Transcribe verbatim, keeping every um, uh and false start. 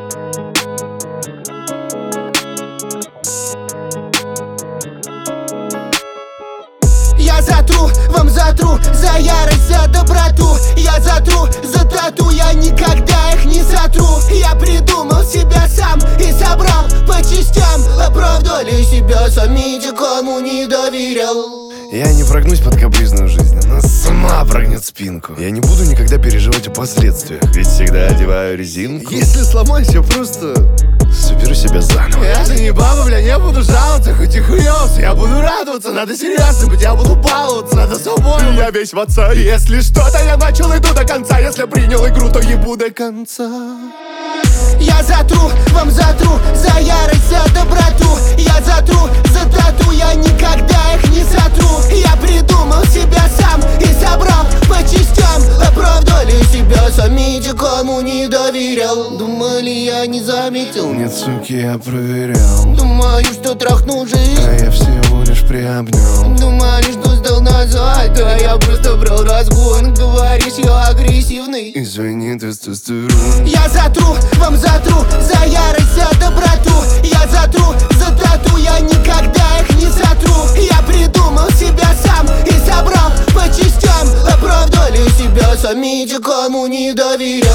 Я затру, вам затру, за ярость, за доброту. Я затру, за тату, я никогда их не затру. Я придумал себя сам и собрал по частям. Оправдали себя сами, никому не доверял. Я не прогнусь под капризную жизнь, она сама прогнет спинку. Я не буду никогда переживать о последствиях, ведь всегда одеваю резинку. Если сломаюсь, я просто соберу себя заново. Я же не баба, бля, не буду жаловаться, хоть и хуёвся. Я буду радоваться, надо серьезно быть, я буду баловаться, надо собой. Я весь в отца. Если что-то я начал, иду до конца. Если принял игру, то ебу до конца. Я затру, вам затру, за ярость, за доброту. Я затру, за тату, я никогда их не затру. Я придумал себя сам и собрал по частям. Оправдали себя сами, никому не доверял. Думали, я не заметил? Нет, суки, я проверял. Думаю, что трахнул жизнь, а я всего лишь приобнял. думали, что сдал назад, да я просто брал разгон. Говоришь, я агрессивный. Извини, тестостерон. Я затру, вам затру, за ярость, за доброту. Я затру, за тату, я никогда их не затру. Я придумал себя сам и собрал по частям. Оправдали себя сами, никому не доверял.